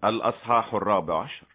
الأصحاح 14.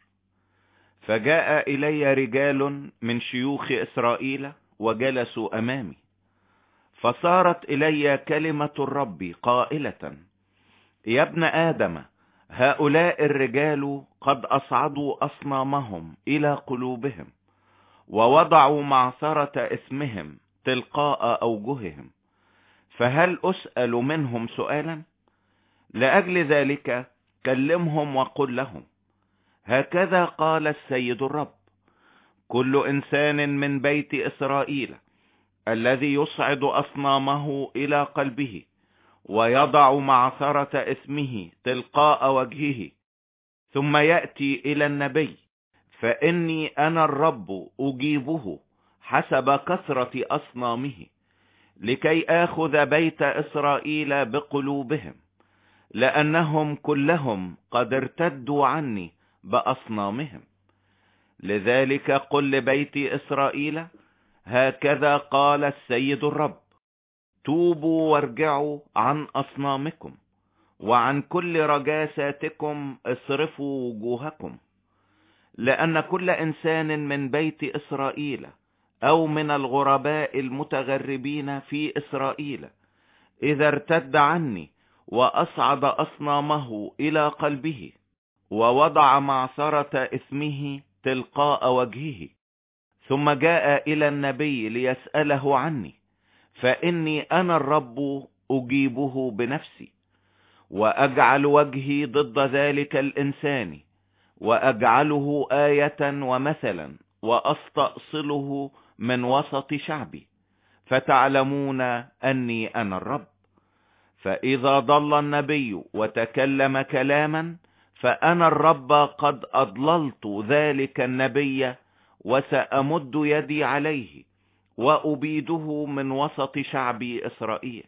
فجاء إلي رجال من شيوخ إسرائيل وجلسوا أمامي، فصارت إلي كلمة الرب قائلة: يا ابن آدم، هؤلاء الرجال قد أصعدوا أصنامهم إلى قلوبهم، ووضعوا معصرة اسمهم تلقاء أوجههم، فهل أسأل منهم سؤالا؟ لأجل ذلك كلمهم وقل لهم: هكذا قال السيد الرب: كل إنسان من بيت إسرائيل الذي يصعد أصنامه إلى قلبه ويضع معصرة اسمه تلقاء وجهه، ثم يأتي إلى النبي، فإني أنا الرب أجيبه حسب كثرة أصنامه، لكي آخذ بيت إسرائيل بقلوبهم، لأنهم كلهم قد ارتدوا عني بأصنامهم. لذلك قل لبيت إسرائيل: هكذا قال السيد الرب: توبوا وارجعوا عن أصنامكم، وعن كل رجاساتكم اصرفوا وجوهكم، لأن كل إنسان من بيت إسرائيل أو من الغرباء المتغربين في إسرائيل إذا ارتد عني وأصعد أصنامه إلى قلبه ووضع معصرة اسمه تلقاء وجهه، ثم جاء إلى النبي ليسأله عني، فإني أنا الرب أجيبه بنفسي، وأجعل وجهي ضد ذلك الإنسان، وأجعله آية ومثلا، وأستأصله من وسط شعبي، فتعلمون أني أنا الرب. فإذا ضل النبي وتكلم كلاما، فأنا الرب قد أضللت ذلك النبي، وسأمد يدي عليه وأبيده من وسط شعبي إسرائيل،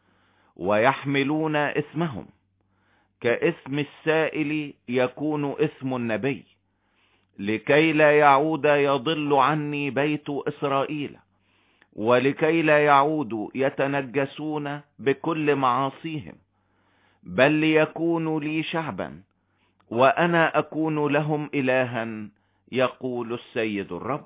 ويحملون اسمهم، كاسم السائل يكون اسم النبي، لكي لا يعود يضل عني بيت إسرائيل، ولكي لا يعودوا يتنجسون بكل معاصيهم، بل ليكونوا لي شعبا، وأنا أكون لهم إلها، يقول السيد الرب.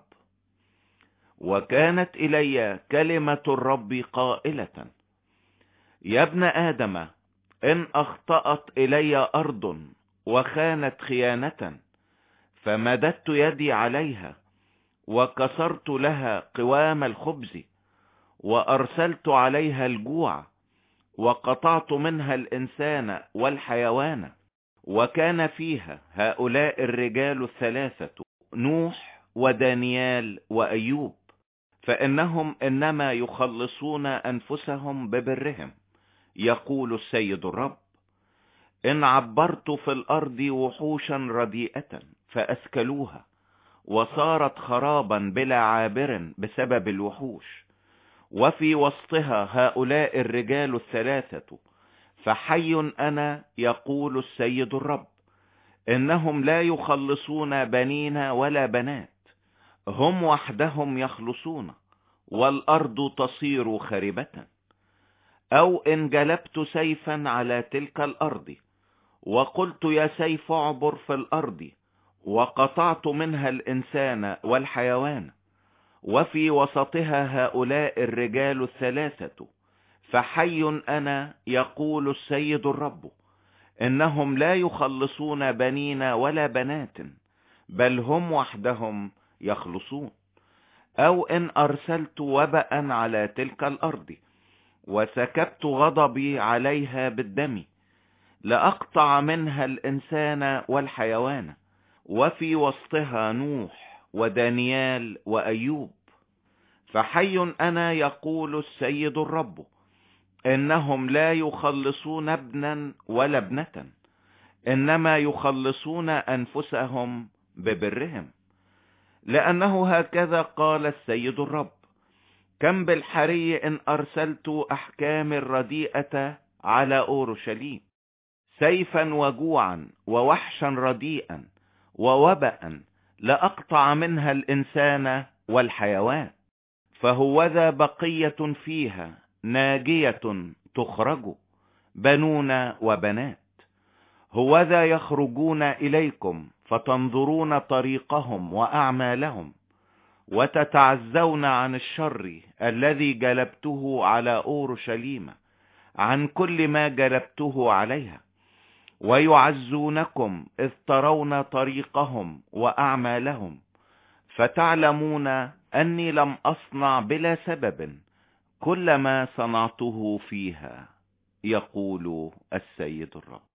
وكانت إلي كلمة الرب قائلة: يا ابن آدم، إن أخطأت إلي أرض وخانت خيانة، فمددت يدي عليها وكسرت لها قوام الخبز، وأرسلت عليها الجوع، وقطعت منها الإنسان والحيوان، وكان فيها هؤلاء الرجال الثلاثة: نوح ودانيال وأيوب، فإنهم إنما يخلصون أنفسهم ببرهم، يقول السيد الرب. إن عبرت في الأرض وحوشا رديئة فأسكلوها، وصارت خرابا بلا عابر بسبب الوحوش، وفي وسطها هؤلاء الرجال الثلاثة، فحي أنا، يقول السيد الرب، إنهم لا يخلصون بنين ولا بنات، هم وحدهم يخلصون، والأرض تصير خربة. أو إن جلبت سيفا على تلك الأرض، وقلت يا سيف اعبر في الأرض، وقطعت منها الإنسان والحيوان، وفي وسطها هؤلاء الرجال الثلاثة، فحي أنا، يقول السيد الرب، إنهم لا يخلصون بنين ولا بنات، بل هم وحدهم يخلصون. أو إن أرسلت وباء على تلك الأرض، وسكبت غضبي عليها بالدم، لأقطع منها الإنسان والحيوان، وفي وسطها نوح ودانيال وأيوب، فحي أنا، يقول السيد الرب، إنهم لا يخلصون ابنا ولا ابنة، إنما يخلصون أنفسهم ببرهم، لأنه هكذا قال السيد الرب: كم بالحري إن أرسلت أحكام الرديئة على أورشليم، سيفا وجوعا ووحشا رديئا ووباء، لأقطع منها الإنسان والحيوان، فهوذا بقية فيها ناجية تخرج، بنون وبنات، هوذا يخرجون إليكم فتنظرون طريقهم وأعمالهم، وتتعزون عن الشر الذي جلبته على أورشليم عن كل ما جلبته عليها، ويعزونكم إذ ترون طريقهم وأعمالهم، فتعلمون أني لم أصنع بلا سبب كل ما صنعته فيها، يقول السيد الرب.